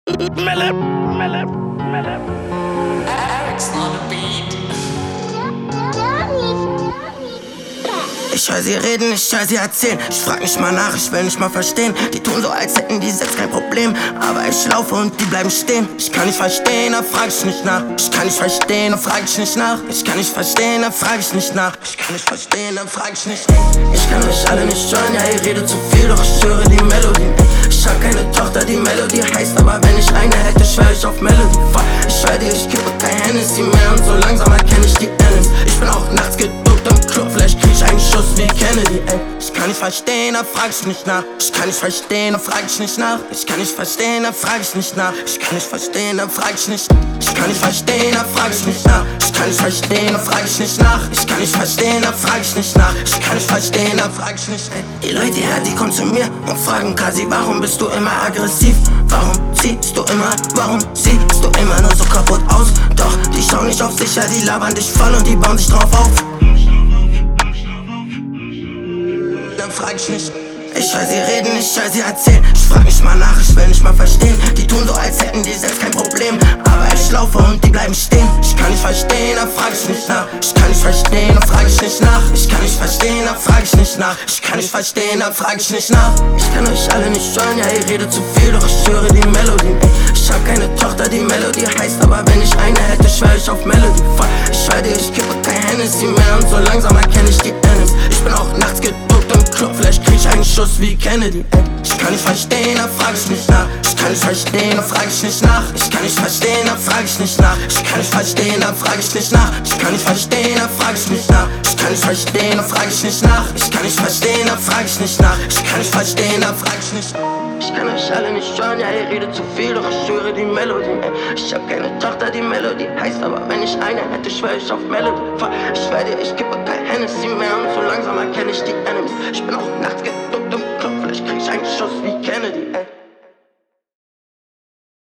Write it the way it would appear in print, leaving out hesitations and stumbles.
Melle, Melle, Melle. Eric's on the beat. Ich höre sie reden, ich höre sie erzählen. Ich frag nicht mal nach, ich will nicht mal verstehen. Die tun so, als hätten die selbst kein Problem. Aber ich laufe und die bleiben stehen. Ich kann nicht verstehen, da frag ich nicht nach. Ich kann nicht verstehen, da frag ich nicht nach. Ich kann nicht verstehen, da frag ich nicht nach. Ich kann nicht verstehen, da frag ich nicht. Ich kann euch alle nicht hören, ja ihr redet zu viel, doch ich höre die Melodien. Ich hab keine Tochter, die Melodie heißt, aber wenn ich eine hätte, schwör ich auf Melody. Ich schwör dir, ich kippe kein Hennessy mehr und so langsam erkenne ich die Enemies. Ich bin auch nachts geduckt im Club, vielleicht krieg ich einen Schuss wie Kennedy, ey. Ich kann nicht verstehen, da frag ich nicht nach. Ich kann nicht verstehen, da frag ich nicht nach. Ich kann nicht verstehen, da frag ich nicht nach. Ich kann nicht verstehen, da frag ich nicht. Ich kann nicht verstehen, da frag ich nicht nach. Ich kann nicht verstehen, da frag ich nicht nach. Ich kann nicht verstehen, da frag ich nicht nach. Ich kann nicht verstehen, da frag ich nicht, ey. Die Leute, ja, die kommen zu mir und fragen quasi, warum bist du immer aggressiv? Warum ziehst du immer, warum siehst du immer nur so kaputt aus? Doch, die schauen nicht auf sich, ja, die labern dich voll und die bauen sich drauf auf. Dann frag ich nicht. Ich höre sie reden, ich höre sie erzählen. Ich frag nicht mal nach, ich will nicht mal verstehen. Die tun so, als hätten die selbst kein Problem. Aber ich laufe und die bleiben stehen. Ich kann nicht verstehen, da frag ich nicht nach. Ich kann nicht verstehen, da frag ich nicht nach. Ich kann nicht verstehen, da frag ich nicht nach. Ich kann nicht verstehen, da frag ich nicht nach. Ich kann euch alle nicht hören, ja ihr redet zu viel, doch ich höre die Melodien. Ich hab keine Tochter, die Melodie heißt, aber wenn ich eine hätte, schwör ich auf Melody. Ich schwör dir, ich kippe kein Hennessy mehr und so langsam erkenne ich die Enemies. Ich bin auch nachts geduckt im Club, vielleicht krieg ich einen Schuss wie Kennedy, ey. Ich kann nicht verstehen, da frag ich nicht nach. Ich kann nicht verstehen, da frag ich nicht nach. Ich kann nicht verstehen, da frag ich nicht nach. Ich kann nicht verstehen, da frag ich nicht nach. Ich kann nicht verstehen, da frag ich nicht nach. Ich kann nicht verstehen, da frag ich nicht nach. Ich kann nicht verstehen, da frag ich nicht nach. Ich kann nicht verstehen, da frag ich nicht. Ich kann euch alle nicht hören, ja ihr redet zu viel, doch ich höre die Melodien, ey. Ich hab keine Tochter, die Melodie heißt, aber wenn ich eine hätte, schwör ich auf Melody. Ich schwör dir, ich kippe kein Hennessy mehr und so langsam erkenne ich die Enemies. Ich bin auch nachts geduckt im Club, vielleicht krieg ich einen Schuss wie Kennedy.